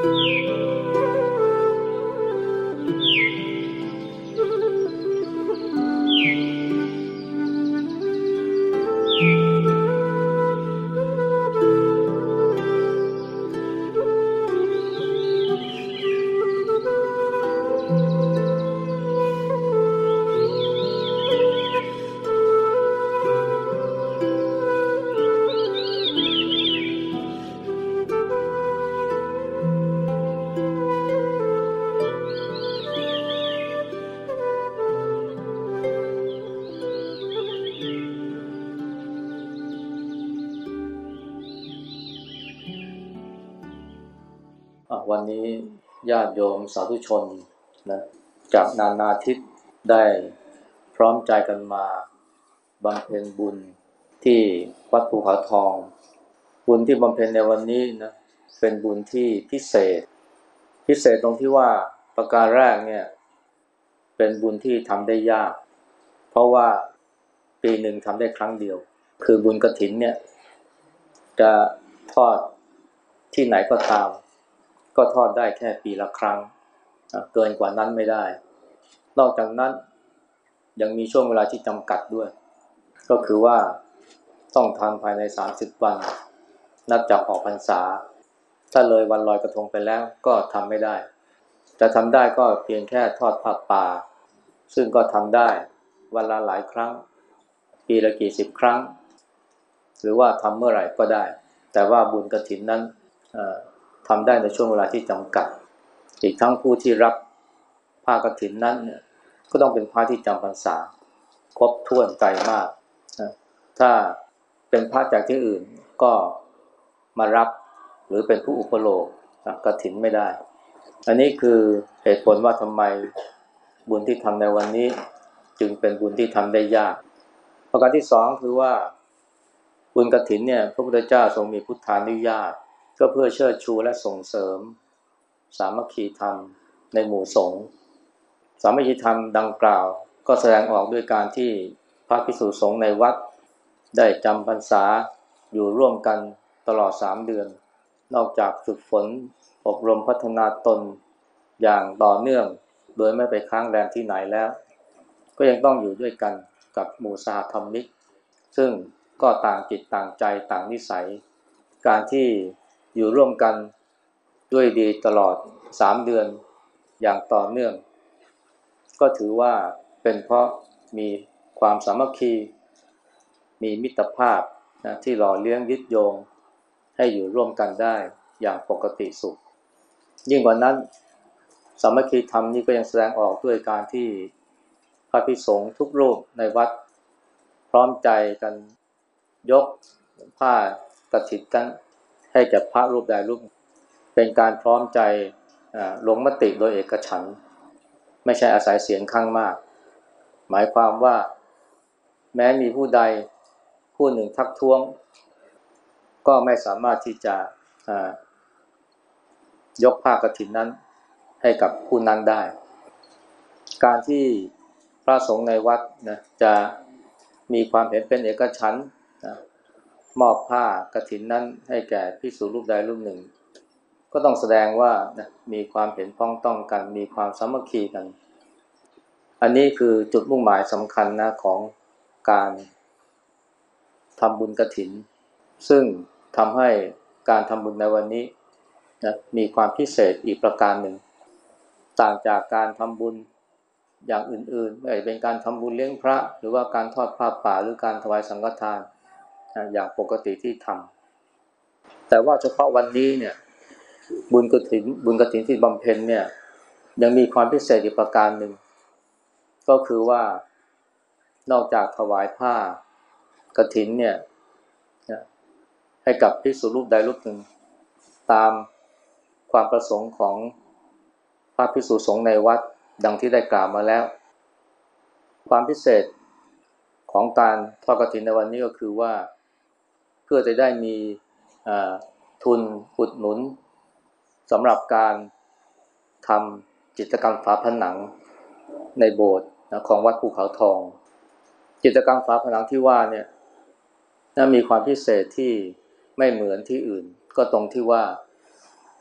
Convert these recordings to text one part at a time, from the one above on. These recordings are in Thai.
วันนี้ญาติโยมสาธุชนนะจากนานาทิศได้พร้อมใจกันมาบำเพ็ญบุญที่วัดภูเขาทองบุญที่บำเพ็ญในวันนี้นะเป็นบุญที่พิเศษตรงที่ว่าประการแรกเนี่ยเป็นบุญที่ทำได้ยากเพราะว่าปีหนึ่งทำได้ครั้งเดียวคือบุญกฐินเนี่ยจะทอดที่ไหนก็ตามก็ทอดได้แค่ปีละครั้งเกินกว่านั้นไม่ได้นอกจากนั้นยังมีช่วงเวลาที่จำกัดด้วยก็คือว่าต้องทำภายใน30วันนับจากออกพรรษาถ้าเลยวันลอยกระทงไปแล้วก็ทำไม่ได้จะทำได้ก็เพียงแค่ทอดผ้าป่าซึ่งก็ทำได้วันละหลายครั้งปีละกี่สิบครั้งหรือว่าทำเมื่อไหร่ก็ได้แต่ว่าบุญกฐินนั้นทำได้ในช่วงเวลาที่จำกัดอีกทั้งผู้ที่รับผ้ากฐินนั้นเนี่ยก็ต้องเป็นพระที่จำพรรษาครบถ้วนใจมากถ้าเป็นพระจากที่อื่นก็มารับหรือเป็นผู้อุปโลกกฐินไม่ได้อันนี้คือเหตุผลว่าทำไมบุญที่ทำในวันนี้จึงเป็นบุญที่ทำได้ยากประการที่สองคือว่าบุญกฐินเนี่ยพระพุทธเจ้าทรงมีพุทธานุญาตก็เพื่อเชิดชูและส่งเสริมสามัคคีธรรมในหมู่สงฆ์สามัคคีธรรมดังกล่าวก็แสดงออกด้วยการที่พระภิกษุสงฆ์ในวัดได้จำพรรษาอยู่ร่วมกันตลอด3เดือนนอกจากฝึกฝนอบรมพัฒนาตนอย่างต่อเนื่องโดยไม่ไปค้างแรมที่ไหนแล้วก็ยังต้องอยู่ด้วยกันกับหมู่สหธรรมิกซึ่งก็ต่างจิตต่างใจต่างนิสัยการที่อยู่ร่วมกันด้วยดีตลอด3เดือนอย่างต่อเนื่องก็ถือว่าเป็นเพราะมีความสามัคคีมีมิตรภาพนะที่หล่อเลี้ยงยึดโยงให้อยู่ร่วมกันได้อย่างปกติสุขยิ่งกว่านั้นสามัคคีธรรมนี้ก็ยังแสดงออกด้วยการที่พระภิกษุสงฆ์ทุกรูปในวัดพร้อมใจกันยกผ้ากฐินกันให้แก่พระรูปใดรูปเป็นการพร้อมใจลงมติโดยเอกฉันท์ไม่ใช่อาศัยเสียงข้างมากหมายความว่าแม้มีผู้ใดผู้หนึ่งทักท้วงก็ไม่สามารถที่จะยกผ้ากฐินนั้นให้กับผู้นั้นได้การที่พระสงฆ์ในวัดนะจะมีความเห็นเป็นเอกฉันท์มอบผ้ากฐินนั้นให้แก่ภิกษุรูปใดรูปหนึ่งก็ต้องแสดงว่านะมีความเห็นพ้องต้องกันมีความสามัคคีกันอันนี้คือจุดมุ่งหมายสำคัญนะของการทำบุญกฐินซึ่งทำให้การทำบุญในวันนี้นะมีความพิเศษอีกประการหนึ่งต่างจากการทำบุญอย่างอื่นๆไม่ว่าเป็นการทำบุญเลี้ยงพระหรือว่าการทอดผ้าป่าหรือการถวายสังฆทานอย่างปกติที่ทำแต่ว่าเฉพาะวันนี้เนี่ยบุญกฐินที่บำเพ็ญเนี่ยยังมีความพิเศษอีกประการหนึ่งก็คือว่านอกจากถวายผ้ากฐินเนี่ยให้กับภิกษุรูปใดรูปหนึ่งตามความประสงค์ของพระภิกษุสงฆ์ในวัดดังที่ได้กล่าวมาแล้วความพิเศษของการทอดกฐินในวันนี้ก็คือว่าเพื่อจะได้มีทุนอุดหนุนสำหรับการทำจิตรกรรมฝาผนังในโบสถ์ของวัดภูเขาทองจิตรกรรมฝาผนังที่ว่าเนี่ยมีความพิเศษที่ไม่เหมือนที่อื่นก็ตรงที่ว่า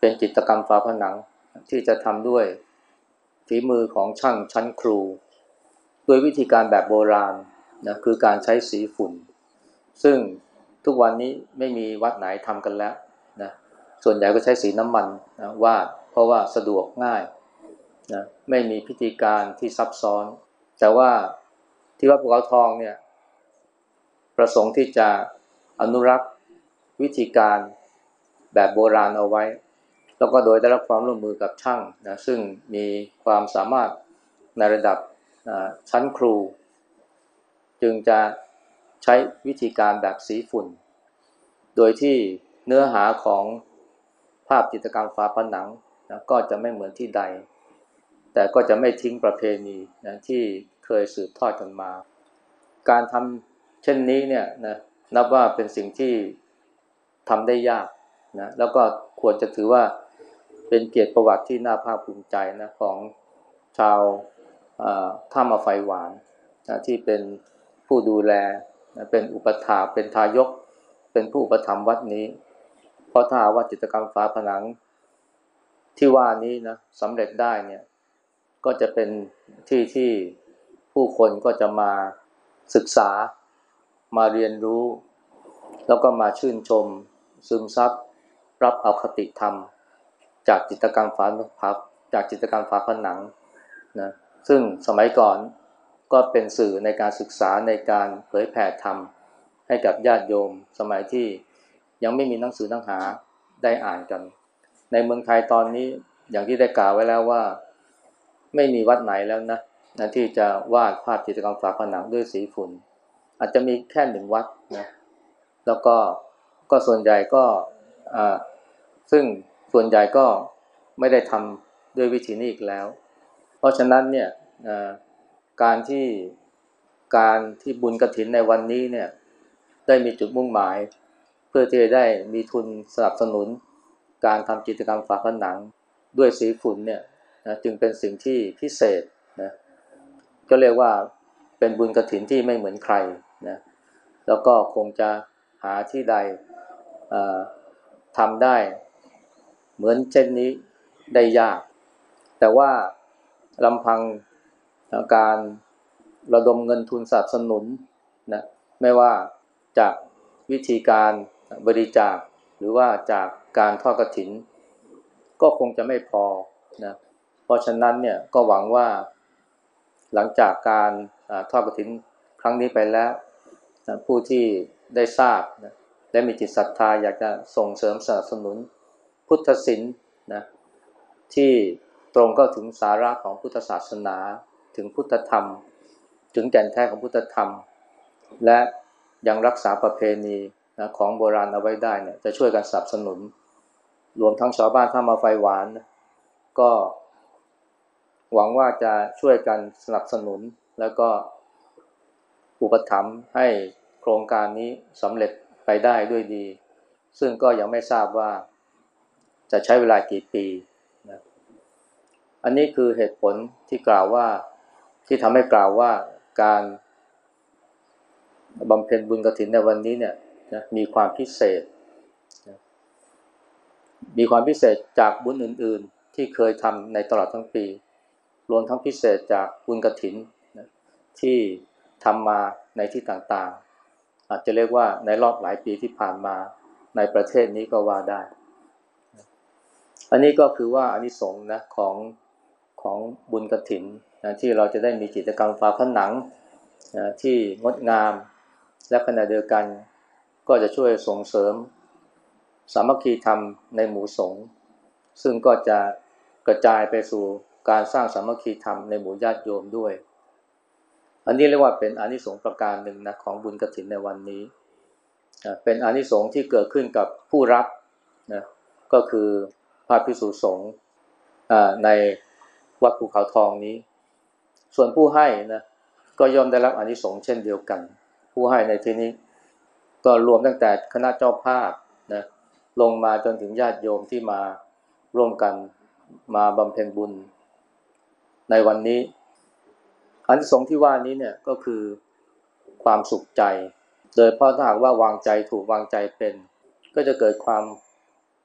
เป็นจิตรกรรมฝาผนังที่จะทำด้วยฝีมือของช่างชั้นครูโดยวิธีการแบบโบราณนะคือการใช้สีฝุ่นซึ่งทุกวันนี้ไม่มีวัดไหนทำกันแล้วนะส่วนใหญ่ก็ใช้สีน้ำมันนะวาดเพราะว่าสะดวกง่ายนะไม่มีพิธีการที่ซับซ้อนแต่ว่าที่วัดภูเขาทองเนี่ยประสงค์ที่จะอนุรักษ์วิธีการแบบโบราณเอาไว้แล้วก็โดยได้รับความร่วมมือกับช่างนะซึ่งมีความสามารถในระดับชั้นครูจึงจะใช้วิธีการแบบสีฝุ่นโดยที่เนื้อหาของภาพจิตรกรรมฝาผนังนะก็จะไม่เหมือนที่ใดแต่ก็จะไม่ทิ้งประเพณีนะที่เคยสืบทอดกันมาการทำเช่นนี้เนี่ยนะนับว่าเป็นสิ่งที่ทำได้ยากนะแล้วก็ควรจะถือว่าเป็นเกียรติประวัติที่น่าภาคภูมิใจนะของชาวท่ามาไฟหวานนะที่เป็นผู้ดูแลนะเป็นอุปถากเป็นทายกเป็นผู้อุปถัมภ์วัดนี้เพราะถ้าว่าจิตรกรรมฝาผนังที่ว่านี้นะสำเร็จได้เนี่ยก็จะเป็นที่ผู้คนก็จะมาศึกษามาเรียนรู้แล้วก็มาชื่นชมซึมซับรับเอาคติธรรมจากจิตรกรรมฝาผนังนะซึ่งสมัยก่อนก็เป็นสื่อในการศึกษาในการเผยแผ่ธรรมให้กับญาติโยมสมัยที่ยังไม่มีหนังสือหนังหาได้อ่านกันในเมืองไทยตอนนี้อย่างที่ได้กล่าวไว้แล้วว่าไม่มีวัดไหนแล้วนะที่จะวาดภาพจิตรกรรมฝาผนังด้วยสีฝุ่นอาจจะมีแค่หนึ่งวัดนะแล้วก็ส่วนใหญ่ก็ซึ่งส่วนใหญ่ก็ไม่ได้ทำด้วยวิธีนี้อีกแล้วเพราะฉะนั้นเนี่ยการที่บุญกฐินในวันนี้เนี่ยได้มีจุดมุ่งหมายเพื่อที่จะได้มีทุนสนับสนุนการทำกิจกรรมฝาผนังด้วยสีฝุ่นเนี่ยนะจึงเป็นสิ่งที่พิเศษนะก็เรียกว่าเป็นบุญกฐินที่ไม่เหมือนใครนะแล้วก็คงจะหาที่ใดทำได้เหมือนเช่นนี้ได้ยากแต่ว่าลำพังการระดมเงินทุนสนับสนุนนะไม่ว่าจากวิธีการบริจาคหรือว่าจากการทอดกฐินก็คงจะไม่พอนะเพราะฉะนั้นเนี่ยก็หวังว่าหลังจากการทอดกฐินครั้งนี้ไปแล้วนะผู้ที่ได้ทราบนะและมีจิตศรัทธาอยากจะส่งเสริมสนับสนุนพุทธศิลป์นะที่ตรงเข้าถึงสาระของพุทธศาสนาถึงพุทธธรรมถึงแก่นแท้ของพุทธธรรมและยังรักษาประเพณีนะของโบราณเอาไว้ได้เนี่ยจะช่วยกันสนับสนุนรวมทั้งชาวบ้านท่ามาไฟหวานนะก็หวังว่าจะช่วยกันสนับสนุนแล้วก็อุปถัมภ์ให้โครงการนี้สำเร็จไปได้ด้วยดีซึ่งก็ยังไม่ทราบว่าจะใช้เวลากี่ปีนะอันนี้คือเหตุผลที่กล่าวว่าที่ทำให้กล่าวว่าการบำเพ็ญบุญกฐินในวันนี้เนี่ยนะมีความพิเศษนะมีความพิเศษจากบุญอื่นๆที่เคยทำในตลอดทั้งปีรวมทั้งพิเศษจากบุญกฐินนะที่ทำมาในที่ต่างๆอาจจะเรียกว่าในรอบหลายปีที่ผ่านมาในประเทศนี้ก็ว่าได้อันนี้ก็คือว่าอานิสงส์นะของบุญกฐินนะที่เราจะได้มีกิจกรรมฝาผนังนะที่งดงามและขณะเดียวกันก็จะช่วยส่งเสริมสามัคคีธรรมในหมู่สงฆ์ซึ่งก็จะกระจายไปสู่การสร้างสามัคคีธรรมในหมู่ญาติโยมด้วยอันนี้เรียกว่าเป็นอานิสงส์ประการหนึ่งนะของบุญกฐินในวันนี้เป็นอานิสงส์ที่เกิดขึ้นกับผู้รับนะก็คือพระภิกษุสงฆ์ในวัดภูเขาทองนี้ส่วนผู้ให้นะก็ย่อมได้รับอานิสงส์เช่นเดียวกันผู้ให้ในที่นี้ก็รวมตั้งแต่คณะเจ้าภาพนะลงมาจนถึงญาติโยมที่มาร่วมกันมาบำเพ็ญบุญในวันนี้อานิสงส์ที่ว่านี้เนี่ยก็คือความสุขใจโดยเพราะถ้าหากว่าวางใจถูกวางใจเป็นก็จะเกิดความ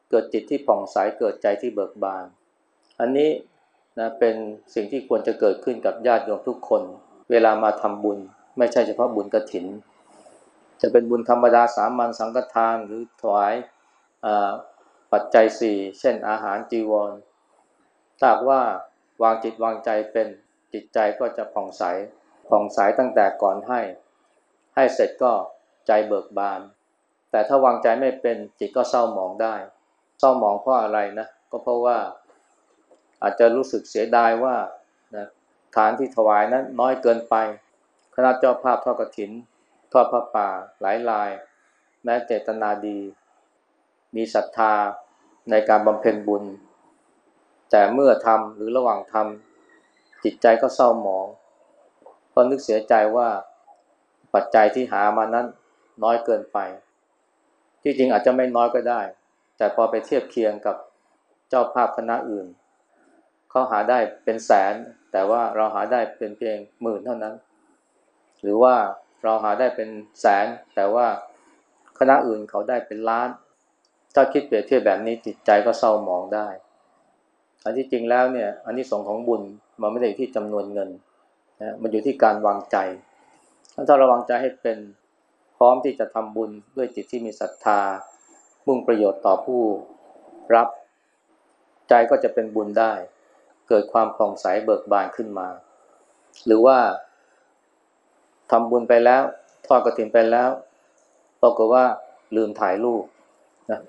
เกิดจิตที่ผ่องใสเกิดใจที่เบิกบานอันนี้นะเป็นสิ่งที่ควรจะเกิดขึ้นกับญาติโยมทุกคนเวลามาทำบุญไม่ใช่เฉพาะบุญกฐินจะเป็นบุญธรรมดาสามัญสังฆทานหรือถวายปัจจัยสี่เช่นอาหารจีวรถ้าหากว่าวางจิตวางใจเป็นจิตใจก็จะผ่องใสตั้งแต่ก่อนให้เสร็จก็ใจเบิกบานแต่ถ้าวางใจไม่เป็นจิตก็เศร้าหมองได้เศร้าหมองเพราะอะไรนะก็เพราะว่าอาจจะรู้สึกเสียดายว่านะทานที่ถวายนั้นน้อยเกินไปคณะเจ้าภาพทอดกฐินทอดผ้าป่าหลายรายแม้เจตนาดีมีศรัทธาในการบำเพ็ญบุญแต่เมื่อทำหรือระหว่างทำจิตใจก็เศร้าหมองเพราะนึกเสียใจว่าปัจจัยที่หามานั้นน้อยเกินไปที่จริงอาจจะไม่น้อยก็ได้แต่พอไปเทียบเคียงกับเจ้าภาพคณะอื่นเขาหาได้เป็นแสนแต่ว่าเราหาได้เป็นเพียงหมื่นเท่านั้นหรือว่าเราหาได้เป็นแสนแต่ว่าคณะอื่นเขาได้เป็นล้านถ้าคิดเปรียบเทียบแบบนี้จิตใจก็เศร้าหมองได้อันที่จริงแล้วเนี่ยอานิสงส์ของบุญมันไม่ได้อยู่ที่จำนวนเงินนะมันอยู่ที่การวางใจถ้าเราวางใจให้เป็นพร้อมที่จะทำบุญด้วยจิตที่มีศรัทธามุ่งประโยชน์ต่อผู้รับใจก็จะเป็นบุญได้เกิดความผ่องใสเบิกบานขึ้นมาหรือว่าทำบุญไปแล้วทอดกฐินไปแล้วปรากฏว่าลืมถ่ายรูปนะ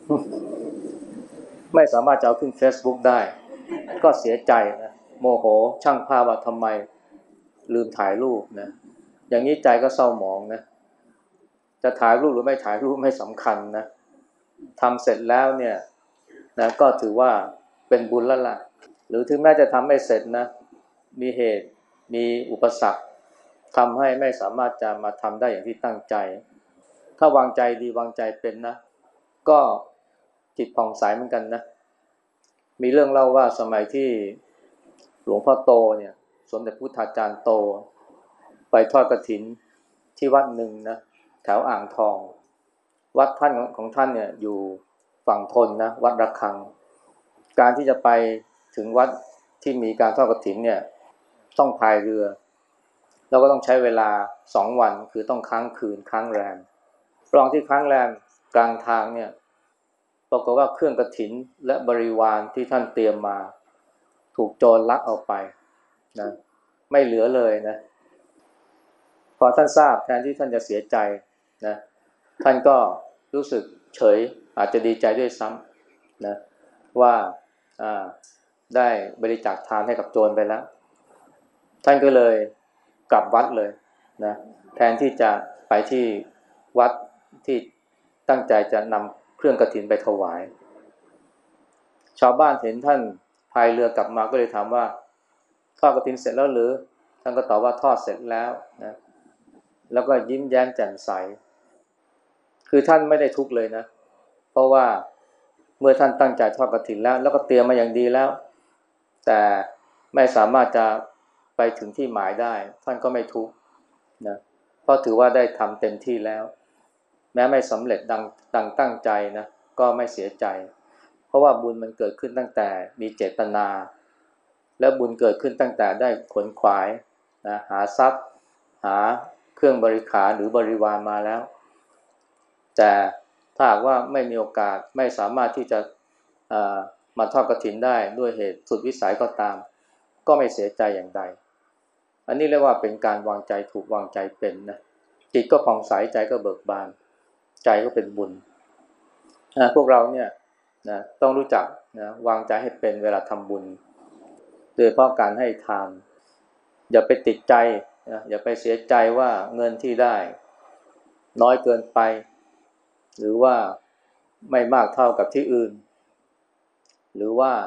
ไม่สามารถจะเอาขึ้น Facebook ได้ก็เสียใจนะโมโหช่างภาพว่าทำไมลืมถ่ายรูปนะอย่างนี้ใจก็เศร้าหมองนะจะถ่ายรูปหรือไม่ถ่ายรูปไม่สำคัญนะทำเสร็จแล้วเนี่ยนะก็ถือว่าเป็นบุญแล้วล่ะหรือถึงแม้จะทำไม่เสร็จนะมีเหตุมีอุปสรรคทำให้ไม่สามารถจะมาทำได้อย่างที่ตั้งใจถ้าวางใจดีวางใจเป็นนะก็จิตผ่องใสเหมือนกันนะมีเรื่องเล่าว่าสมัยที่หลวงพ่อโตเนี่ยสมเด็จพุทธาจารย์โตไปทอดกฐินที่วัดหนึ่งนะแถวอ่างทองวัดท่านของท่านเนี่ยอยู่ฝั่งธนนะวัดระฆังการที่จะไปถึงวัดที่มีการทอดกฐินเนี่ยต้องพายเรือแล้วก็ต้องใช้เวลา2 วันคือต้องค้างคืนค้างแรมระหว่างที่ค้างแรมกลางทางเนี่ยปรากฏว่าเครื่องกฐินและบริวารที่ท่านเตรียมมาถูกโจรลักเอาไปนะไม่เหลือเลยนะพอท่านทราบแทนที่ท่านจะเสียใจนะท่านก็รู้สึกเฉยอาจจะดีใจด้วยซ้ำนะว่าได้บริจาคทานให้กับโจรไปแล้วท่านก็เลยกลับวัดเลยนะแทนที่จะไปที่วัดที่ตั้งใจจะนำเครื่องกฐินไปถวายชาวบ้านเห็นท่านพายเรือกลับมาก็เลยถามว่าทอดกฐินเสร็จแล้วหรือท่านก็ตอบว่าทอดเสร็จแล้วนะแล้วก็ยิ้มแย้มแจ่มใสคือท่านไม่ได้ทุกข์เลยนะเพราะว่าเมื่อท่านตั้งใจทอดกฐินแล้วก็เตรียมมาอย่างดีแล้วแต่ไม่สามารถจะไปถึงที่หมายได้ท่านก็ไม่ทุกข์นะเพราะถือว่าได้ทำเต็มที่แล้วแม้ไม่สำเร็จดังตั้งใจนะก็ไม่เสียใจเพราะว่าบุญมันเกิดขึ้นตั้งแต่มีเจตนาและบุญเกิดขึ้นตั้งแต่ได้ขนขวายนะหาทรัพย์หาเครื่องบริขารหรือบริวารมาแล้วแต่ถ้าหากว่าไม่มีโอกาสไม่สามารถที่จะมาทอดกฐินได้ด้วยเหตุสุดวิสัยก็ตามก็ไม่เสียใจอย่างใดอันนี้เรียกว่าเป็นการวางใจถูกวางใจเป็นนะจิตก็ผ่องใสใจก็เบิกบานใจก็เป็นบุญพวกเราเนี่ยนะต้องรู้จักนะวางใจให้เป็นเวลาทำบุญโดยเฉพาะการให้ทานอย่าไปติดใจนะอย่าไปเสียใจว่าเงินที่ได้น้อยเกินไปหรือว่าไม่มากเท่ากับที่อื่นหรือว่า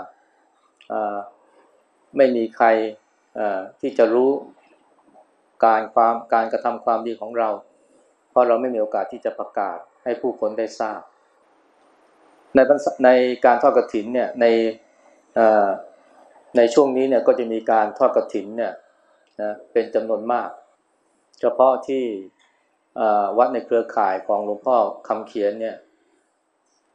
ไม่มีใครที่จะรู้การกระทำความดีของเราเพราะเราไม่มีโอกาสที่จะประกาศให้ผู้คนได้ทราบในการทอดกฐินเนี่ยในช่วงนี้เนี่ยก็จะมีการทอดกฐินเนี่ยนะเป็นจำนวนมากเฉพาะที่วัดในเครือข่ายของหลวงพ่อคำเขียนเนี่ย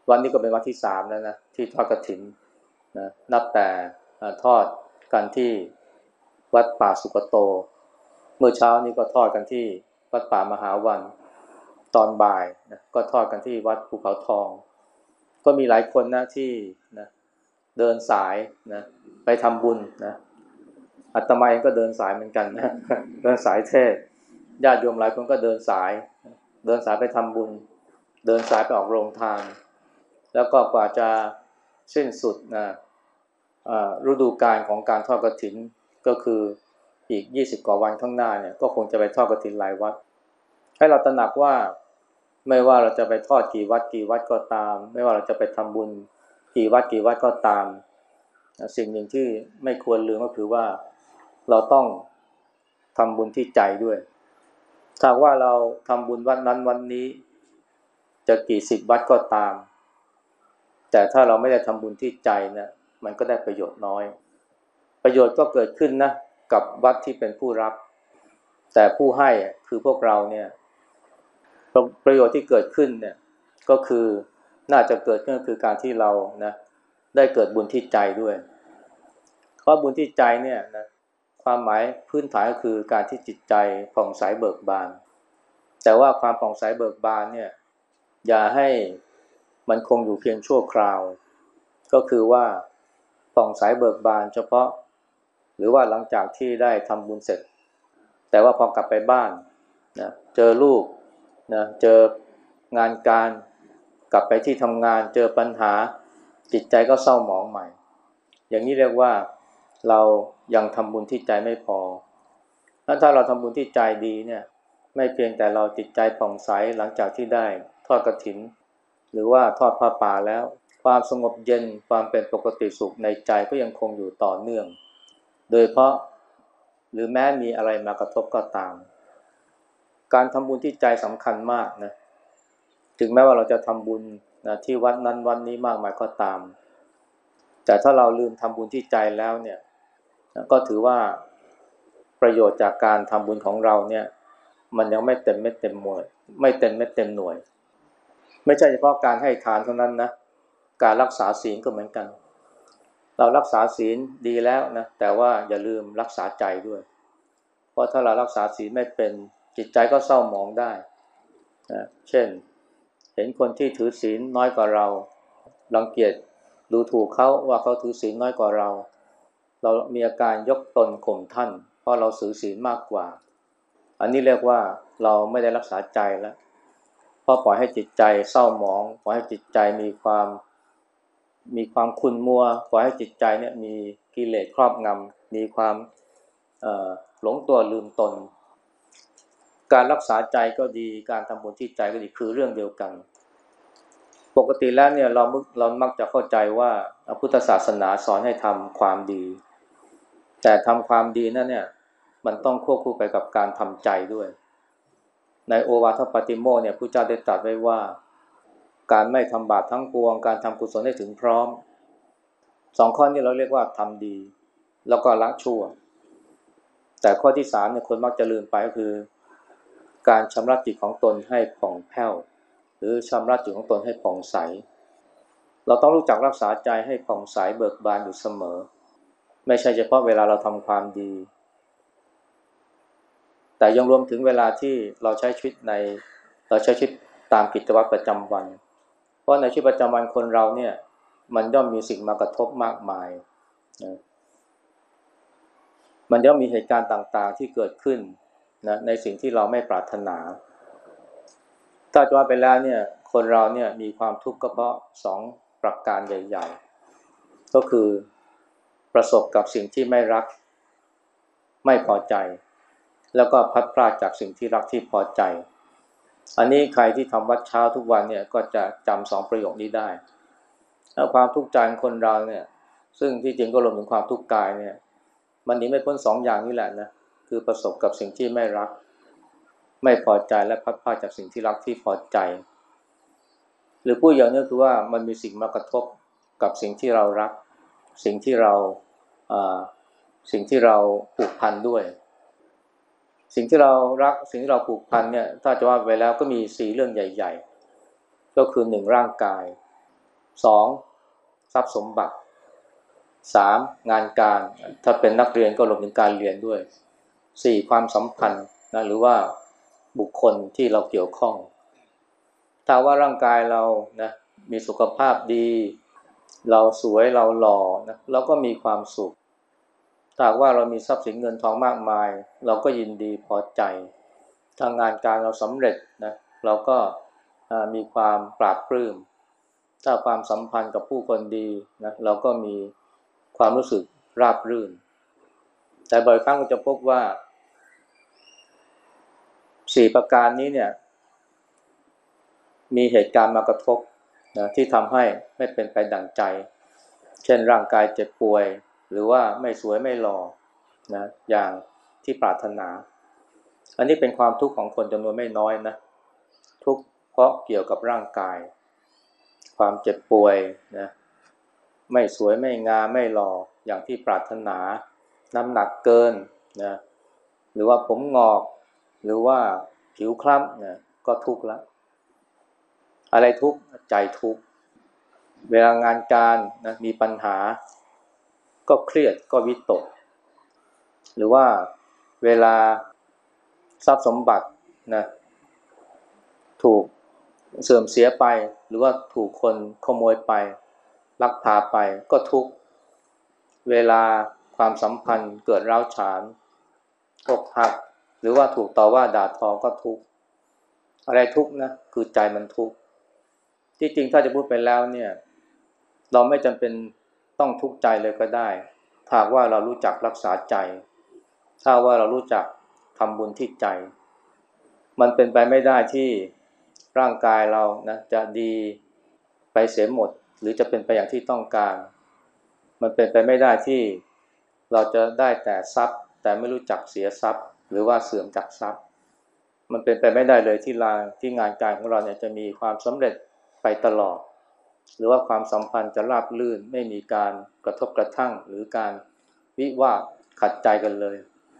วันนี้ก็เป็นวันที่3แล้วนะที่ทอดกฐินนะนับแต่ทอดกันที่วัดป่าสุกโตเมื่อเช้านี้ก็ทอดกันที่วัดป่ามหาวันตอนบ่ายนะก็ทอดกันที่วัดภูเขาทองก็มีหลายคนนะที่นะเดินสายนะไปทำบุญนะอาตมาเองก็เดินสายเหมือนกันนะเดินสายเทศญาติโยมหลายคนก็เดินสายไปทำบุญเดินสายไปออกโรงทานแล้วก็กว่าจะสิ้นสุดนะฤดูกาลของการทอดกฐินก็คืออีก20กว่าวันข้างหน้าเนี่ยก็คงจะไปทอดกฐินหลายวัดให้เราตระหนักว่าไม่ว่าเราจะไปทอดกี่วัดก็ตามไม่ว่าเราจะไปทำบุญกี่วัดก็ตามสิ่งหนึ่งที่ไม่ควรลืมก็คือว่าเราต้องทำบุญที่ใจด้วยถ้าว่าเราทำบุญวัดนั้นวันนี้จะกี่10วัดก็ตามแต่ถ้าเราไม่ได้ทำบุญที่ใจนะมันก็ได้ประโยชน์น้อยประโยชน์ก็เกิดขึ้นนะกับวัดที่เป็นผู้รับแต่ผู้ให้คือพวกเราเนี่ยประโยชน์ที่เกิดขึ้นเนี่ยก็คือน่าจะเกิดขึ้นคือการที่เรานะได้เกิดบุญที่ใจด้วยเพราะบุญที่ใจเนี่ยนะความหมายพื้นฐานก็คือการที่จิตใจผ่องใสเบิกบานแต่ว่าความผ่องใสเบิกบานเนี่ยอย่าให้มันคงอยู่เพียงชั่วคราวก็คือว่าผ่องใสเบิกบานเฉพาะหรือว่าหลังจากที่ได้ทำบุญเสร็จแต่ว่าพอกลับไปบ้านนะเจอลูกนะเจองานการกลับไปที่ทำงานเจอปัญหาจิตใจก็เศร้าหมองใหม่อย่างนี้เรียกว่าเรายังทำบุญที่ใจไม่พอถ้าเราทำบุญที่ใจดีเนี่ยไม่เพียงแต่เราจิตใจผ่องใสหลังจากที่ได้ทอดกฐินหรือว่าทอดผ้าป่าแล้วความสงบเย็นความเป็นปกติสุขในใจก็ยังคงอยู่ต่อเนื่องโดยเพราะหรือแม้มีอะไรมากระทบก็ตามการทำบุญที่ใจสำคัญมากนะถึงแม้ว่าเราจะทำบุญนะที่วัดนั้นวัดนี้มากมายก็ตามแต่ถ้าเราลืมทำบุญที่ใจแล้วเนี่ยก็ถือว่าประโยชน์จากการทำบุญของเราเนี่ยมันยังไม่เต็มเม็ดเต็มหน่วยไม่เต็มเม็ดเต็มหน่วยไม่ใช่เฉพาะการให้ทานเท่านั้นนะการรักษาศีลก็เหมือนกันเรารักษาศีลดีแล้วนะแต่ว่าอย่าลืมรักษาใจด้วยเพราะถ้าเรารักษาศีลไม่เป็นจิตใจก็เศร้าหมองได้นะเช่นเห็นคนที่ถือศีลน้อยกว่าเรารังเกียจดูถูกเขาว่าเขาถือศีลน้อยกว่าเรามีอาการยกตนข่มท่านเพราะเราถือศีลมากกว่าอันนี้เรียกว่าเราไม่ได้รักษาใจแล้วเพราะปล่อยให้จิตใจเศร้าหมองปล่อยให้จิตใจมีความขุ่นมัวปล่อยให้จิตใจเนี่ยมีกิเลสครอบงำมีความหลงตัวลืมตนการรักษาใจก็ดีการทำบุญที่ใจก็ดีคือเรื่องเดียวกันปกติแล้วเนี่ยเรามักจะเข้าใจว่าพุทธศาสนาสอนให้ทำความดีแต่ทำความดีนั่นเนี่ยมันต้องควบคู่ไปกับการทำใจด้วยในโอวาทปาติโมกข์เนี่ยพระเจ้าได้ตรัสไว้ว่าการไม่ทำบาปทั้งปวงการทำกุศลให้ถึงพร้อม2ข้อนี้เราเรียกว่าทำดีแล้วก็ละชั่วแต่ข้อที่3เนี่ยคนมักจะลืมไปก็คือการชำระจิตของตนให้ผ่องแผ้วหรือชำระจิตของตนให้ผ่องใสเราต้องรู้จักรักษาใจให้ผ่องใสเบิกบานอยู่เสมอไม่ใช่เฉพาะเวลาเราทำความดีแต่ยังรวมถึงเวลาที่เราใช้ชีวิตตามกิจวัตรประจำวันเพราะในชีวิตประจำวันคนเราเนี่ยมันย่อมมีสิ่งมากระทบมากมายนะมันย่อมมีเหตุการณ์ต่างๆที่เกิดขึ้นนะในสิ่งที่เราไม่ปรารถนาถ้าจะว่าไปแล้วเนี่ยคนเราเนี่ยมีความทุกข์ก็เพราะ2ประการใหญ่ๆก็คือประสบกับสิ่งที่ไม่รักไม่พอใจแล้วก็พลัดพรากจากสิ่งที่รักที่พอใจอันนี้ใครที่ทำวัดเช้าทุกวันเนี่ยก็จะจำ2ประโยคนี้ได้แล้วความทุกข์ใจของคนเราเนี่ยซึ่งที่จริงก็รวมถึงความทุกข์กายเนี่ยมันหนีไม่พ้น2อย่างนี้แหละนะคือประสบกับสิ่งที่ไม่รักไม่พอใจและพลัดพรากจากสิ่งที่รักที่พอใจหรือพูดอย่างนี้คือว่ามันมีสิ่งมากระทบกับสิ่งที่เรารักสิ่งที่เราผูกพันด้วยสิ่งที่เรารักสิ่งที่เราผูกพันเนี่ยถ้าจะว่าไปแล้วก็มี4เรื่องใหญ่ๆก็คือ1ร่างกาย 2ทรัพย์สมบัติ3งานการถ้าเป็นนักเรียนก็รวมถึงการเรียนด้วย4ความสัมพันธ์นะหรือว่าบุคคลที่เราเกี่ยวข้องถ้าว่าร่างกายเรานะมีสุขภาพดีเราสวยเราหล่อนะเราก็มีความสุขถ้าว่าเรามีทรัพย์สินเงินทองมากมายเราก็ยินดีพอใจถ้างานการเราสำเร็จนะเราก็มีความปราบปลื้มถ้าความสัมพันธ์กับผู้คนดีนะเราก็มีความรู้สึกราบรื่นแต่บ่อยครั้งเราจะพบว่า4ประการนี้เนี่ยมีเหตุการณ์มากระทบนะที่ทำให้ไม่เป็นไปดั่งใจเช่นร่างกายเจ็บป่วยหรือว่าไม่สวยไม่หล่อนะอย่างที่ปรารถนาอันนี้เป็นความทุกข์ของคนจำนวนไม่น้อยนะทุกข์เพราะเกี่ยวกับร่างกายความเจ็บป่วยนะไม่สวยไม่งามไม่หล่ออย่างที่ปรารถนาน้ำหนักเกินนะหรือว่าผมงอกหรือว่าผิวคล้ำนะก็ทุกข์ละอะไรทุกข์ใจทุกข์เวลางานการนะมีปัญหาก็เครียดก็วิตกหรือว่าเวลาทรัพย์สมบัตินะถูกเสื่อมเสียไปหรือว่าถูกคนขโมยไปลักพาไปก็ทุกข์เวลาความสัมพันธ์เกิดร้าวฉานอกหักหรือว่าถูกต่อว่าด่าทอก็ทุกข์อะไรทุกข์นะคือใจมันทุกข์ที่จริงถ้าจะพูดไปแล้วเนี่ยเราไม่จำเป็นต้องทุกข์ใจเลยก็ได้ถ้าว่าเรารู้จักรักษาใจถ้าว่าเรารู้จักทำบุญที่ใจมันเป็นไปไม่ได้ที่ร่างกายเรานะจะดีไปเสียหมดหรือจะเป็นไปอย่างที่ต้องการมันเป็นไปไม่ได้ที่เราจะได้แต่ทรัพย์แต่ไม่รู้จักเสียทรัพย์หรือว่าเสื่อมจากทรัพย์มันเป็นไปไม่ได้เลยที่งานการของเราเนี่ยจะมีความสำเร็จไปตลอดหรือว่าความสัมพันธ์จะราบรื่นไม่มีการกระทบกระทั่งหรือการวิวาทขัดใจกันเลย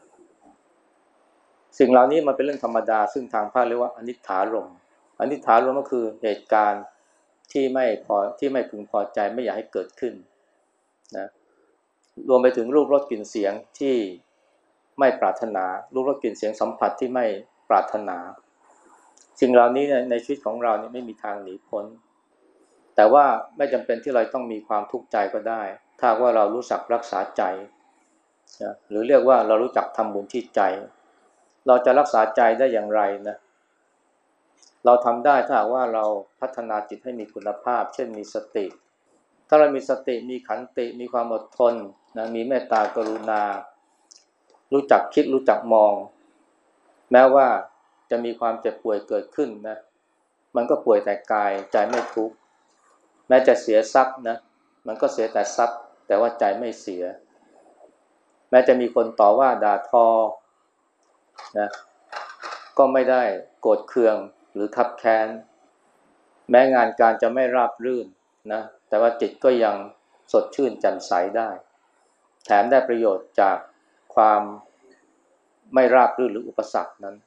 สิ่งเหล่านี้มันเป็นเรื่องธรรมดาซึ่งทางพระเรียกว่าอนิจฐารมณ์อนิจฐารมณ์ก็คือเหตุการณ์ที่ไม่พึงพอใจไม่อยากให้เกิดขึ้นนะรวมไปถึงรูปรสกลิ่นเสียงที่ไม่ปรารถนารูปรสกลิ่นเสียงสัมผัสที่ไม่ปรารถนาสิ่งเหล่านี้ในชีวิตของเราเนี่ยไม่มีทางหนีพ้นแต่ว่าไม่จำเป็นที่เราต้องมีความทุกข์ใจก็ได้ถ้าว่าเรารู้จักรักษาใจนะหรือเรียกว่าเรารู้จักทำบุญที่ใจเราจะรักษาใจได้อย่างไรนะเราทำได้ถ้าว่าเราพัฒนาจิตให้มีคุณภาพเช่นมีสติถ้าเรามีสติมีขันติมีความอดทนนะมีเมตตากรุณารู้จักคิดรู้จักมองแม้ว่าจะมีความเจ็บป่วยเกิดขึ้นนะมันก็ป่วยแต่กายใจไม่ทุกข์แม้จะเสียทรัพย์นะมันก็เสียแต่ทรัพย์แต่ว่าใจไม่เสียแม้จะมีคนต่อว่าด่าทอนะก็ไม่ได้โกรธเคืองหรือคับแค้นแม้งานการจะไม่ราบรื่นนะแต่ว่าจิตก็ยังสดชื่นแจ่มใสได้แถมได้ประโยชน์จากความไม่ราบรื่นหรืออุปสรรคนั้น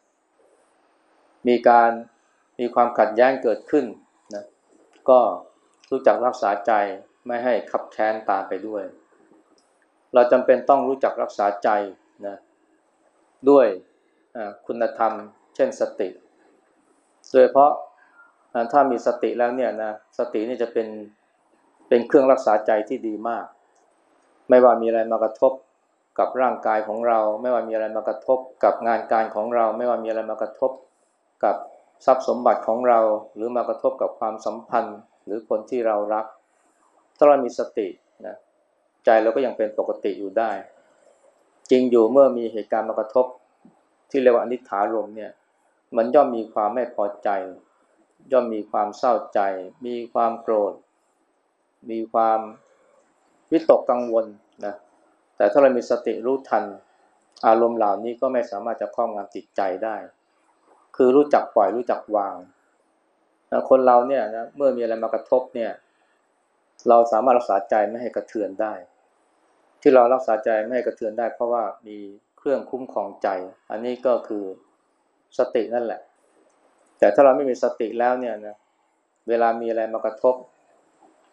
มีความขัดแย้งเกิดขึ้นนะก็รู้จักรักษาใจไม่ให้คับแค้นตามไปด้วยเราจำเป็นต้องรู้จักรักษาใจนะด้วยคุณธรรมเช่นสติโดยเฉพาะถ้ามีสติแล้วเนี่ยนะสตินี่จะเป็นเครื่องรักษาใจที่ดีมากไม่ว่ามีอะไรมากระทบกับร่างกายของเราไม่ว่ามีอะไรมากระทบกับงานการของเราไม่ว่ามีอะไรมากระทบกับทรัพย์สมบัติของเราหรือมากระทบกับความสัมพันธ์หรือคนที่เรารักถ้าเรามีสตินะใจเราก็ยังเป็นปกติอยู่ได้จริงอยู่เมื่อมีเหตุการณ์มากระทบที่เรียกว่าอนิจฐารมณ์เนี่ยมันย่อมมีความไม่พอใจย่อมมีความเศร้าใจมีความโกรธมีความวิตกกังวลนะแต่ถ้าเรามีสติรู้ทันอารมณ์เหล่านี้ก็ไม่สามารถจะครอบงำจิตใจได้คือรู้จักปล่อยรู้จักวางนะคนเราเนี่ยนะเมื่อมีอะไรมากระทบเนี่ยเราสามารถรักษาใจไม่ให้กระเทือนได้ที่เรารักษาใจไม่ให้กระเทือนได้เพราะว่ามีเครื่องคุ้มครองใจอันนี้ก็คือสตินั่นแหละแต่ถ้าเราไม่มีสติแล้วเนี่ยนะเวลามีอะไรมากระทบ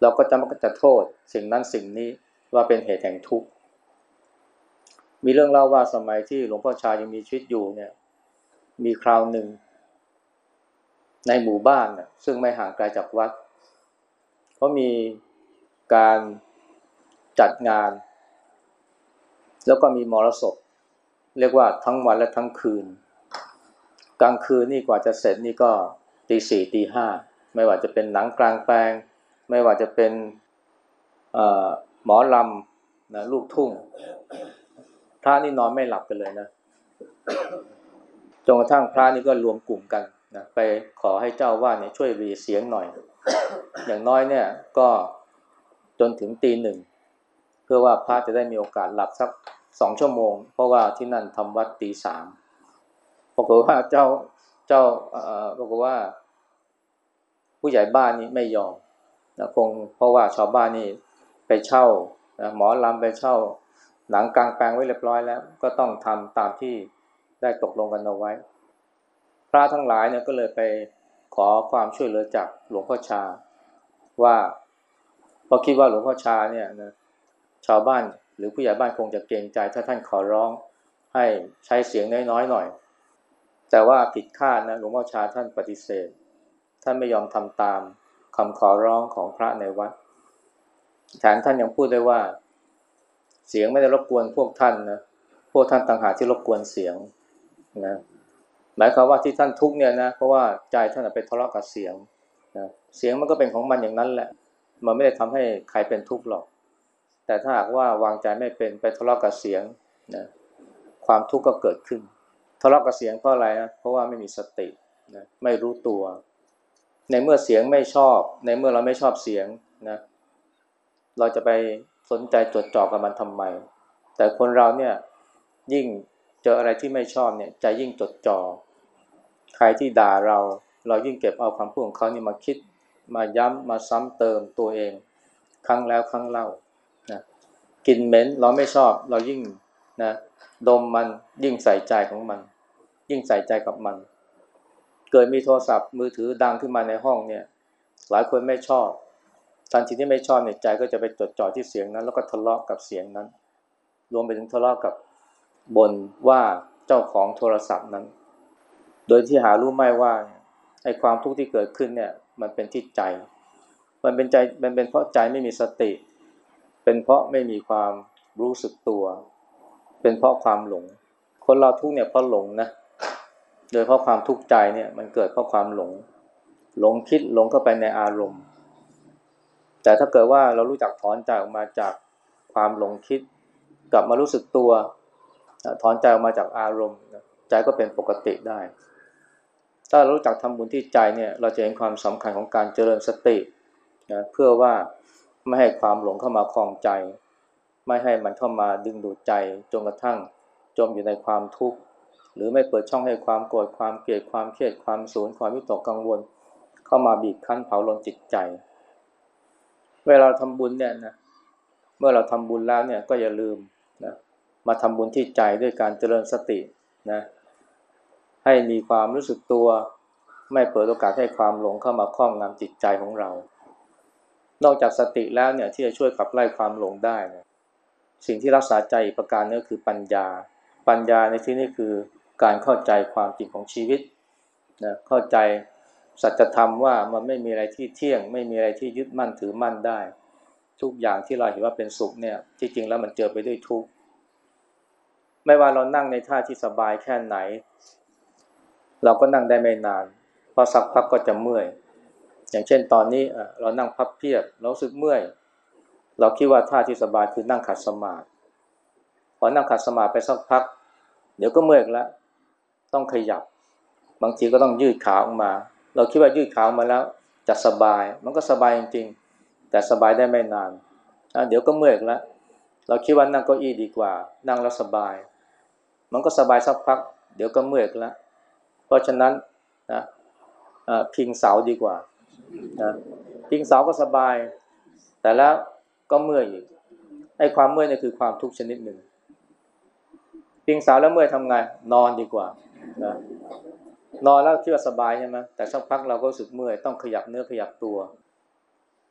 เราก็จะโทษสิ่งนั้นสิ่งนี้ว่าเป็นเหตุแห่งทุกข์มีเรื่องเล่าว่าสมัยที่หลวงพ่อชายังมีชีวิตอยู่เนี่ยมีคราวหนึ่งในหมู่บ้านน่ะซึ่งไม่ห่างไกลจากวัดเขามีการจัดงานแล้วก็มีมรสพเรียกว่าทั้งวันและทั้งคืนกลางคืนนี่กว่าจะเสร็จนี่ก็ตีสี่ตีห้าไม่ว่าจะเป็นหนังกลางแปลงไม่ว่าจะเป็นหมอลำนะลูกทุ่งพระนี่นอนไม่หลับกันเลยนะจนกระทั่งพระนี่ก็รวมกลุ่มกันนะไปขอให้เจ้าว่าเนี่ยช่วยหรี่เสียงหน่อย อย่างน้อยเนี่ยก็จนถึงตีหนึ่งเพื่อว่าพระจะได้มีโอกาสหลับสัก2 ชั่วโมงเพราะว่าที่นั่นทำวัดตีสามปรากฏว่าเจ้าปรากฏว่าผู้ใหญ่บ้านนี่ไม่ยอมนะคงเพราะว่าชาวบ้านนี่ไปเช่านะหมอลำไปเช่าหนังกลางแปลงไว้เรียบร้อยแล้วก็ต้องทำตามที่ได้ตกลงกันเอาไว้พระทั้งหลายเนี่ยก็เลยไปขอความช่วยเหลือจากหลวงพ่อชาว่าเพราะคิดว่าหลวงพ่อชาเนี่ยนะชาวบ้านหรือผู้ใหญ่บ้านคงจะเกรงใจถ้าท่านขอร้องให้ใช้เสียงน้อยๆหน่อยแต่ว่าผิดคาดนะหลวงพ่อชาท่านปฏิเสธท่านไม่ยอมทำตามคำขอร้องของพระในวัดแถมท่านยังพูดได้ว่าเสียงไม่ได้รบกวนพวกท่านนะพวกท่านต่างหากที่รบกวนเสียงนะหมายความว่าที่ท่านทุกข์เนี่ยนะเพราะว่าใจท่านไปทะเลาะกับเสียงนะเสียงมันก็เป็นของมันอย่างนั้นแหละมันไม่ได้ทำให้ใครเป็นทุกข์หรอกแต่ถ้าหากว่าวางใจไม่เป็นไปทะเลาะกับเสียงนะความทุกข์ก็เกิดขึ้นทะเลาะกับเสียงเพราะอะไรนะเพราะว่าไม่มีสตินะไม่รู้ตัวในเมื่อเสียงไม่ชอบในเมื่อเราไม่ชอบเสียงนะเราจะไปสนใจจดจ่อกับมันทำไมแต่คนเราเนี่ยยิ่งเจออะไรที่ไม่ชอบเนี่ยใจยิ่งจดจ่อใครที่ด่าเรายิ่งเก็บเอาคำพูดของเขานี่มาคิดมาย้ำมาซ้ำเติมตัวเองครั้งแล้วครั้งเล่านะกลิ่นเหม็นเราไม่ชอบเรายิ่งนะดมมันยิ่งใส่ใจของมันยิ่งใส่ใจกับมันเกิดมีโทรศัพท์มือถือดังขึ้นมาในห้องเนี่ยหลายคนไม่ชอบทันทีที่ไม่ชอบในใจก็จะไปจดจ่อที่เสียงนั้นแล้วก็ทะเลาะกับเสียงนั้นรวมไปถึงทะเลาะกับบ่นว่าเจ้าของโทรศัพท์นั้นโดยที่หารู้ไม่ว่าไอ้ความทุกข์ที่เกิดขึ้นเนี่ยมันเป็นที่ใจมันเป็นเพราะใจไม่มีสติเป็นเพราะไม่มีความรู้สึกตัวเป็นเพราะความหลงคนเราทุกข์เนี่ยเพราะหลงนะโดยเพราะความทุกข์ใจเนี่ยมันเกิดเพราะความหลงคิดหลงเข้าไปในอารมณ์แต่ถ้าเกิดว่าเรารู้จักถอนใจออกมาจากความหลงคิดกลับมารู้สึกตัวถอนใจออกมาจากอารมณ์ใจก็เป็นปกติได้ถ้าเรารู้จักทำบุญที่ใจเนี่ยเราจะเห็นความสำคัญของการเจริญสตินะเพื่อว่าไม่ให้ความหลงเข้ามาครองใจไม่ให้มันเข้ามาดึงดูดใจจนกระทั่งจมอยู่ในความทุกข์หรือไม่เปิดช่องให้ความโกรธความเกลียดความเครียดความสูญความวิตกกังวลเข้ามาบีบคั้นเผาลนจิตใจเวลาเราทำบุญเนี่ยนะเมื่อเราทำบุญแล้วเนี่ยก็อย่าลืมนะมาทำบุญที่ใจด้วยการเจริญสตินะให้มีความรู้สึกตัวไม่เปิดโอกาสให้ความหลงเข้ามาครอบงำจิตใจของเรานอกจากสติแล้วเนี่ยที่จะช่วยขับไล่ความหลงได้นะสิ่งที่รักษาใจอีกประการนึงก็คือปัญญาในที่นี้คือการเข้าใจความจริงของชีวิตนะเข้าใจสัจธรรมว่ามันไม่มีอะไรที่เที่ยงไม่มีอะไรที่ยึดมั่นถือมั่นได้ทุกอย่างที่เราเห็นว่าเป็นสุขเนี่ยที่จริงแล้วมันเจอไปด้วยทุกข์ไม่ว่าเรานั่งในท่าที่สบายแค่ไหนเราก็นั่งได้ไม่นานพอสักพักก็จะเมื่อยอย่างเช่นตอนนี้เรานั่งพับเพียบเรารู้สึกเมื่อยเราคิดว่าท่าที่สบายคือนั่งขัดสมาธิพอนั่งขัดสมาธิไปสักพักเดี๋ยวก็เมื่อยอีกแล้วต้องขยับบางทีก็ต้องยืดขาออกมาเราคิดว่ายืดขาออกมาแล้วจะสบายมันก็สบายจริงๆแต่สบายได้ไม่นานเดี๋ยวก็เมื่อยอีกแล้วเราคิดว่านั่งเก้าอี้ดีกว่านั่งแล้วสบายมันก็สบายสักพักเดี๋ยวก็เมื่อยอีกแล้วเพราะฉะนั้นนะพิงเสาดีกว่านะพิงเสาก็สบายแต่แล้วก็เมื่อยอีกไอ้ความเมื่อยนี่คือความทุกข์ชนิดหนึ่งพิงเสาแล้วเมื่อยทำไงนอนดีกว่านะนอนแล้วคิดว่าสบายใช่ไหมแต่สักพักเราก็รู้สึกเมื่อยต้องขยับเนื้อขยับตัว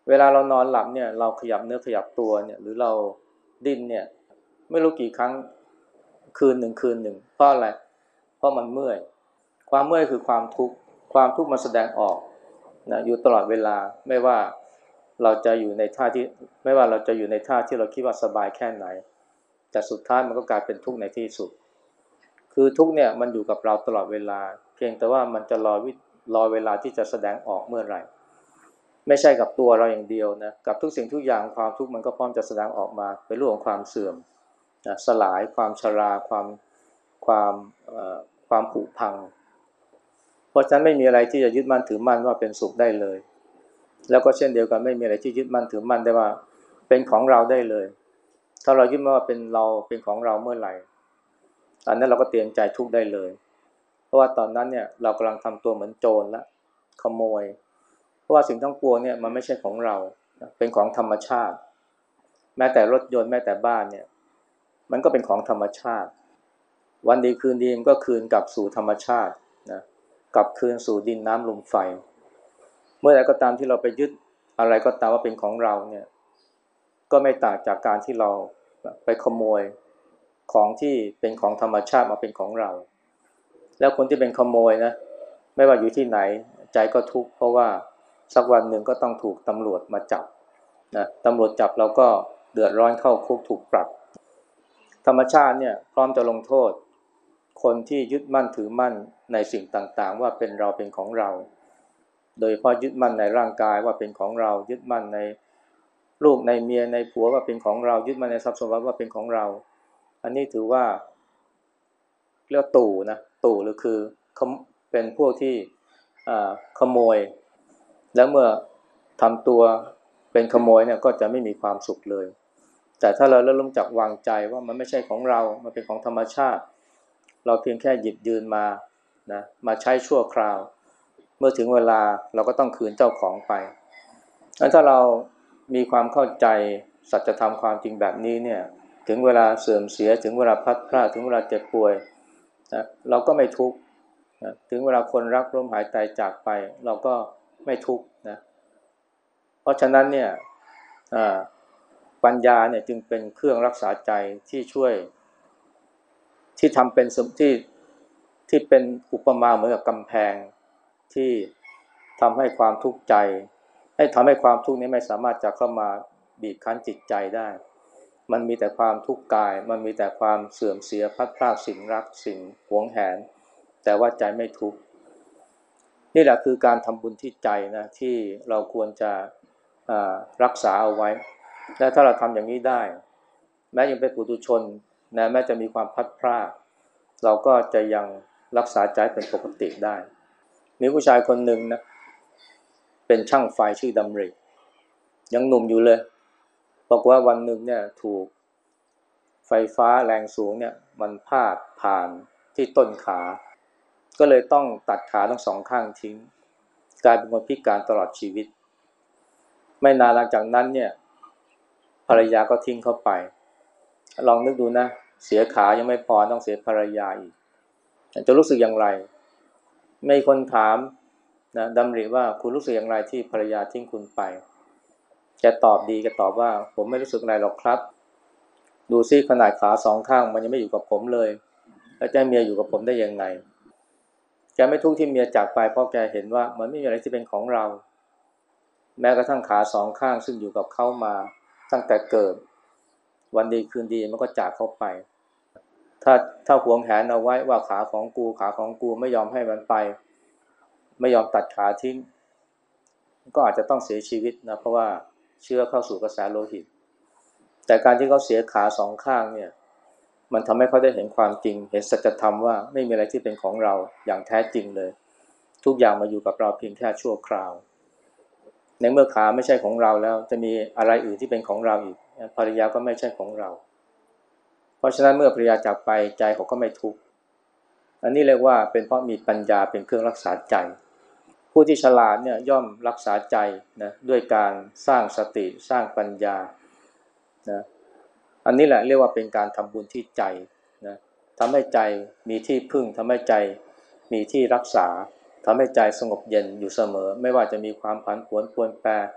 เวลาเรานอนหลับเนี่ยเราขยับเนื้อขยับตัวเนี่ยหรือเราดิ้นเนี่ยไม่รู้กี่ครั้งคืนหนึ่งเพราะอะไรเพราะมันเมื่อยความเมื่อยคือความทุกข์ความทุกข์มันแสดงออกนะอยู่ตลอดเวลาไม่ว่าเราจะอยู่ในท่าที่ไม่ว่าเราจะอยู่ในท่าที่เราคิดว่าสบายแค่ไหนแต่สุดท้ายมันก็กลายเป็นทุกข์ในที่สุดคือทุกข์เนี่ยมันอยู่กับเราตลอดเวลาเพียงแต่ว่ามันจะรอเวลาที่จะแสดงออกเมื่อไหร่ไม่ใช่กับตัวเราอย่างเดียวนะกับทุกสิ่งทุกอย่างความทุกข์มันก็พร้อมจะแสดงออกมาเป็นเรื่องของความเสื่อมนะสลายความชราความเอ่อความผุพังเพราะฉะนั้นไม่มีอะไรที่จะยึดมั่นถือมั่นว่าเป็นสุขได้เลยแล้วก็เช่นเดียวกันไม่มีอะไรที่ยึดมั่นถือมั่นได้ว่าเป็นของเราได้เลยถ้าเรายึดมั่นว่าเป็นเราเป็นของเราเมื่อไหร่อันนั้นเราก็เตรียมใจทุกข์ได้เลยเพราะว่าตอนนั้นเนี่ยเรากำลังทำตัวเหมือนโจรละขโมยเพราะว่าสิ่งทั้งปวงเนี่ยมันไม่ใช่ของเราเป็นของธรรมชาติแม้แต่รถยนต์แม้แต่บ้านเนี่ยมันก็เป็นของธรรมชาติวันดีคืนดีมันก็คืนกลับสู่ธรรมชาตินะกลับคืนสู่ดินน้ำลมไฟเมื่อใดก็ตามที่เราไปยึดอะไรก็ตามว่าเป็นของเราเนี่ยก็ไม่ต่างจากการที่เราไปขโมยของที่เป็นของธรรมชาติมาเป็นของเราแล้วคนที่เป็นขโมยนะไม่ว่าอยู่ที่ไหนใจก็ทุกข์เพราะว่าสักวันหนึ่งก็ต้องถูกตำรวจมาจับนะตำรวจจับเราก็เดือดร้อนเข้าคุกถูกปรับธรรมชาติเนี่ยพร้อมจะลงโทษคนที่ยึดมั่นถือมั่นในสิ่งต่างๆว่าเป็นเราเป็นของเราโดยเฉพาะยึดมั่นในร่างกายว่าเป็นของเรายึดมั่นในลูกในเมียในผัวว่าเป็นของเรายึดมั่นในทรัพย์สมบัติว่าเป็นของเราอันนี้ถือว่าเรียกตู่นะตู่หรือคือเป็นพวกที่ขโมยแล้วเมื่อทำตัวเป็นขโมยเนี่ยก็จะไม่มีความสุขเลยแต่ถ้าเราเริ่มจากวางใจว่ามันไม่ใช่ของเรามันเป็นของธรรมชาติเราเพียงแค่หยิบยืมมานะมาใช้ชั่วคราวเมื่อถึงเวลาเราก็ต้องคืนเจ้าของไปงั้นถ้าเรามีความเข้าใจสัจธรรมความจริงแบบนี้เนี่ยถึงเวลาเสื่อมเสียถึงเวลาพลัดพรากถึงเวลาเจ็บป่วยนะเราก็ไม่ทุกข์นะถึงเวลาคนรักล้มหายตายจากไปเราก็ไม่ทุกข์นะเพราะฉะนั้นเนี่ยปัญญาเนี่ยจึงเป็นเครื่องรักษาใจที่ช่วยที่ทำเป็นที่เป็นอุปมาเหมือนกับกำแพงที่ทำให้ความทุกข์ใจให้ทำให้ความทุกข์นี้ไม่สามารถจะเข้ามาบีบคั้นจิตใจได้มันมีแต่ความทุกข์กายมันมีแต่ความเสื่อมเสียพลัดพรากสิ่งรักสิ่งหวงแหนแต่ว่าใจไม่ทุกข์นี่แหละคือการทำบุญที่ใจนะที่เราควรจะรักษาเอาไว้และถ้าเราทำอย่างนี้ได้แม้ยังเป็นปุถุชนนะแม้จะมีความพลัดพรากเราก็จะยังรักษาใจเป็นปกติได้มีผู้ชายคนหนึ่งนะเป็นช่างไฟชื่อดำริยังหนุ่มอยู่เลยบอกว่าวันหนึ่งเนี่ยถูกไฟฟ้าแรงสูงเนี่ยมันพาดผ่านที่ต้นขาก็เลยต้องตัดขาทั้งสองข้างทิ้งกลายเป็นคนพิการตลอดชีวิตไม่นานหลังจากนั้นเนี่ยภรรยาก็ทิ้งเขาไปลองนึกดูนะเสียขายังไม่พอต้องเสียภรรยาอีกจะรู้สึกอย่างไรมีคนถามนะดำริว่าคุณรู้สึกอย่างไรที่ภรรยาทิ้งคุณไปแกตอบดีแกตอบว่าผมไม่รู้สึกอะไรหรอกครับดูซิขนาดขาสองข้างมันยังไม่อยู่กับผมเลยแล้วจะเมียอยู่กับผมได้ยังไงแกไม่ทุกข์ที่เมียจากไปเพราะแกเห็นว่ามันไม่มีอะไรที่เป็นของเราแม้กระทั่งขาสองข้างซึ่งอยู่กับเขามาตั้งแต่เกิดวันดีคืนดีมันก็จากเขาไปถ้าหวงแหนเอาไว้ว่าขาของกูไม่ยอมให้มันไปไม่ยอมตัดขาทิ้งก็อาจจะต้องเสียชีวิตนะเพราะว่าเชื้อเข้าสู่กระแสโลหิตแต่การที่เขาเสียขาสองข้างเนี่ยมันทำให้เขาได้เห็นความจริงเห็นสัจธรรมว่าไม่มีอะไรที่เป็นของเราอย่างแท้จริงเลยทุกอย่างมาอยู่กับเราเพียงแค่ชั่วคราวในเมื่อขาไม่ใช่ของเราแล้วจะมีอะไรอื่นที่เป็นของเราอีกภรรยาก็ไม่ใช่ของเราเพราะฉะนั้นเมื่อภรรยาจากไปใจเขาก็ไม่ทุกข์อันนี้เรียกว่าเป็นเพราะมีปัญญาเป็นเครื่องรักษาใจผู้ที่ฉลาดเนี่ยย่อมรักษาใจนะด้วยการสร้างสติสร้างปัญญานะอันนี้แหละเรียกว่าเป็นการทำบุญที่ใจนะทำให้ใจมีที่พึ่งทำให้ใจมีที่รักษาทำให้ใจสงบเย็นอยู่เสมอไม่ว่าจะมีความผันผวนปรวนแปร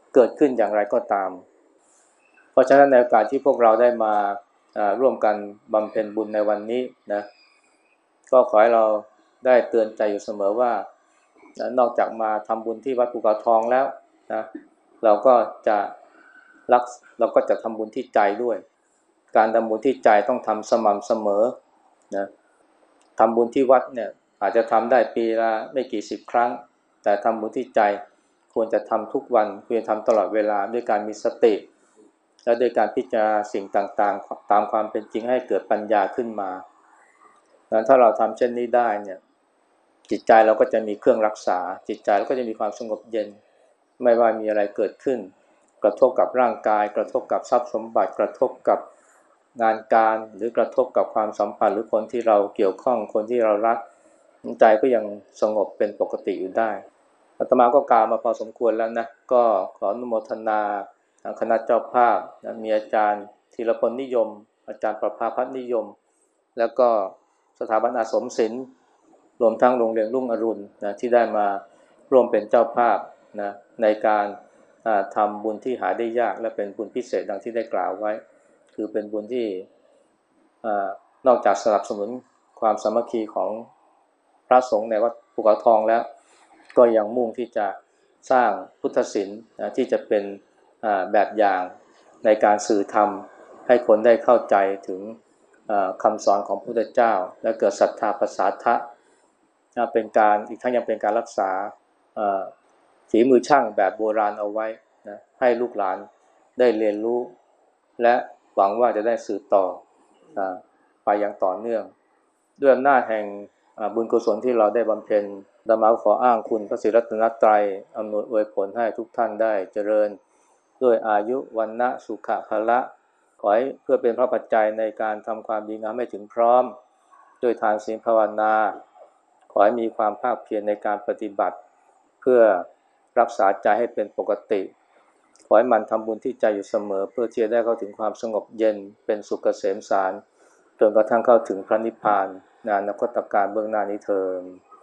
เกิดขึ้นอย่างไรก็ตามเพราะฉะนั้นในโอกาสที่พวกเราได้มาร่วมกันบำเพ็ญบุญในวันนี้นะก็ขอให้เราได้เตือนใจอยู่เสมอว่านอกจากมาทำบุญที่วัดภูเขาทองแล้วนะเราก็จะเราก็จะทำบุญที่ใจด้วยการทำบุญที่ใจต้องทำสม่ำเสมอนะทำบุญที่วัดเนี่ยอาจจะทำได้ปีละไม่กี่สิบครั้งแต่ทำบุญที่ใจควรจะทำทุกวันควรทำตลอดเวลาด้วยการมีสติและด้วยการพิจารณาสิ่งต่างๆตามความเป็นจริงให้เกิดปัญญาขึ้นมาถ้าเราทำเช่นนี้ได้เนี่ยจิตใจเราก็จะมีเครื่องรักษาจิตใจเราก็จะมีความสงบเย็นไม่ว่ามีอะไรเกิดขึ้นกระทบกับร่างกายกระทบกับทรัพย์สมบัติกระทบกับงานการหรือกระทบกับความสัมพันธ์หรือคนที่เราเกี่ยวข้องคนที่เรารักใจก็ยังสงบเป็นปกติอยู่ได้อาตมาก็กล่าวมาพอสมควรแล้วนะก็ขออนุโมทนาคณะเจ้าภาพนะมีอาจารย์ธีรพลนิยมอาจารย์ประภาพัฒน์นิยมแล้วก็สถาบันอาสมศิลป์รวมทั้งโรงเรียนรุ่งอรุณนะที่ได้มาร่วมเป็นเจ้าภาพนะในการทำบุญที่หาได้ยากและเป็นบุญพิเศษดังที่ได้กล่าวไว้คือเป็นบุญที่นอกจากสนับสนุนความสามัคคีของพระสงฆ์ในวัดภูเขาทองแล้วก็ยังมุ่งที่จะสร้างพุทธศิลป์ที่จะเป็นแบบอย่างในการสื่อธรรมให้คนได้เข้าใจถึงคำสอนของพระพุทธเจ้าและเกิดศรัทธาประสาทะเป็นการอีกทั้งยังเป็นการรักษาฝีมือช่างแบบโบราณเอาไว้นะให้ลูกหลานได้เรียนรู้และหวังว่าจะได้สืบต่อไปอย่างต่อเนื่องด้วยอำนาจแห่งบุญกุศลที่เราได้บำเพ็ญอาตมาขออ้างคุณพระศรีรัตนตรัยอำนวยอวยผลให้ทุกท่านได้เจริญด้วยอายุวันนะสุขะพละขอให้เพื่อเป็นพระปัจจัยในการทำความดีงามให้ถึงพร้อมด้วยทานศีลภาวนาขอให้มีความภาคเพียรในการปฏิบัติเพื่อรักษาใจให้เป็นปกติขอให้มันทำบุญที่ใจอยู่เสมอเพื่อที่จะได้เข้าถึงความสงบเย็นเป็นสุขเกษมสารจนกระทั่งเข้าถึงพระนิพพานในอนาคตการเบื้องหน้านี้เทอญ